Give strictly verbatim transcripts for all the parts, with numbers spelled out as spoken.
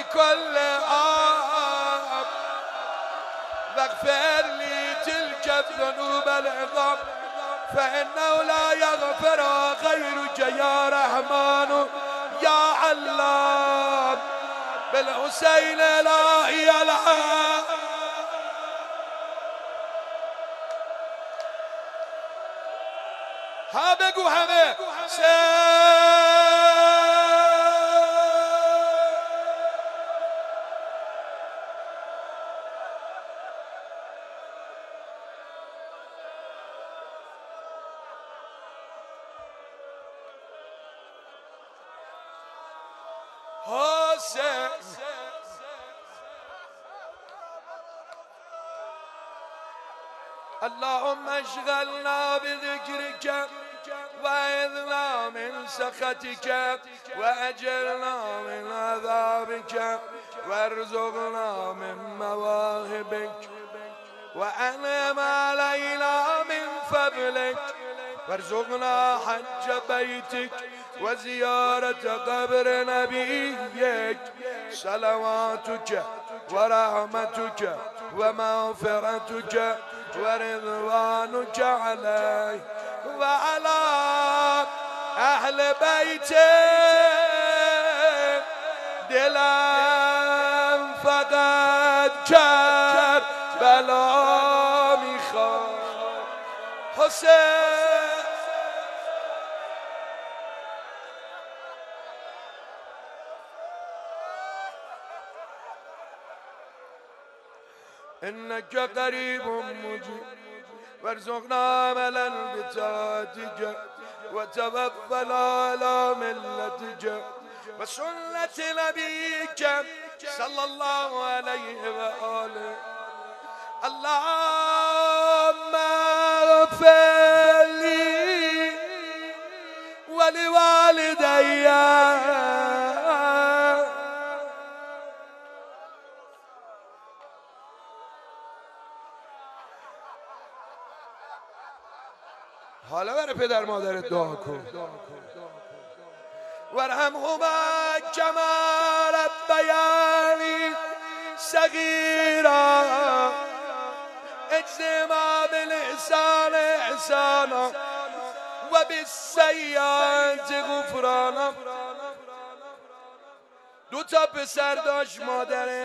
كل عام واغفر لي تلك الذنوب العظام فإنه لا يغفر غيرك يا رحمن يا علام بالحسين لا يلعب. ها بگو همه حسین اللهم اشغلنا بذكرك وإذنا من سخطك وأجرنا من عذابك وارزقنا من مواهبك وأنعم علينا من فضلك وارزقنا حج بيتك وزيارة قبر نبيك صلواتك ورحمتك ومغفرتك ورضوانك عليه وعلى أهل بيته دلم فقط کربلا میخواد حسین إنك قريب مجيب وارزقنا عملا بطاعتك وتوفنا على ملتك وسنة نبيك صلى الله عليه وآله. اللهم اغفر لي ولوالدي حالا برای پدر مادرت دعا کن وارحمهما کما ربیانی صغیرا اجزما بالاحسان احسانا و بالسیئات غفرانا. دو تا پسر داشت مادره،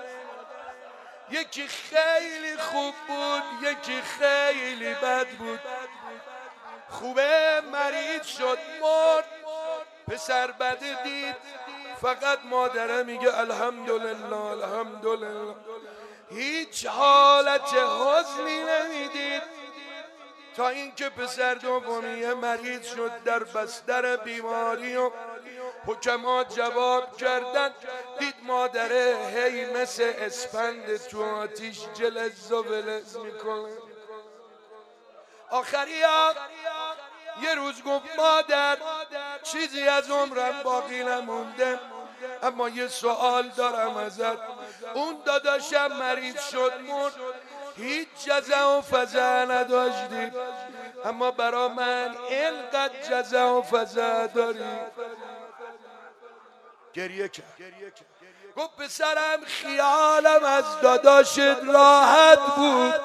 یکی خیلی خوب بود یکی خیلی بد بود. خوبه مریض شد مرد، پسر بده دید فقط مادره میگه الحمدلله الحمدلله، هیچ حالت حزنی نمیدید تا اینکه پسر دومیه مریض شد در بستر بیماری و حکمات جواب کردن، دید مادره هی مثل اسپند تو آتیش جلز و ولز میکنه. آخری یه روز گفت مادر چیزی از عمرم باقی نمونده، اما یه سوال دارم ازت. اون داداشم مریض شد مرد، هیچ جزع و فزع نداشتی، اما برا من اینقدر جزع و فزع داری. گریه کرد. گفت پسرم خیالم از داداشت راحت بود،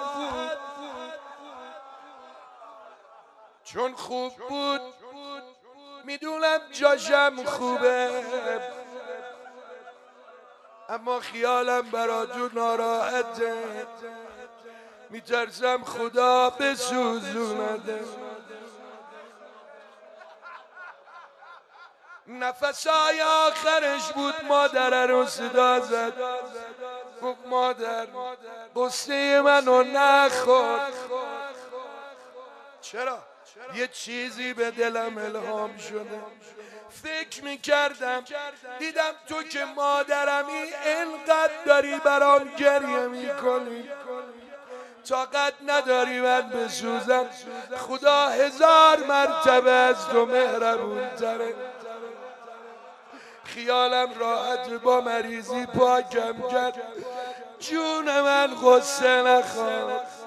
چون خوب بود میدونم جاشم خوبه، اما خیالم برا جو ناراحته، میترسم خدا بسوزونده. نفسای آخرش بود مادر رو صدا زد، گفت مادر قصه منو نخور. چرا؟ یه چیزی به دلم الهام شده، فکر میکردم دیدم تو که مادرمی اینقدر داری برام گریه میکنی، طاقت نداری من بسوزم، خدا هزار مرتبه از تو مهربون تره. خیالم راحت با مریضی پاکم کرد، جون من غصه نخواد.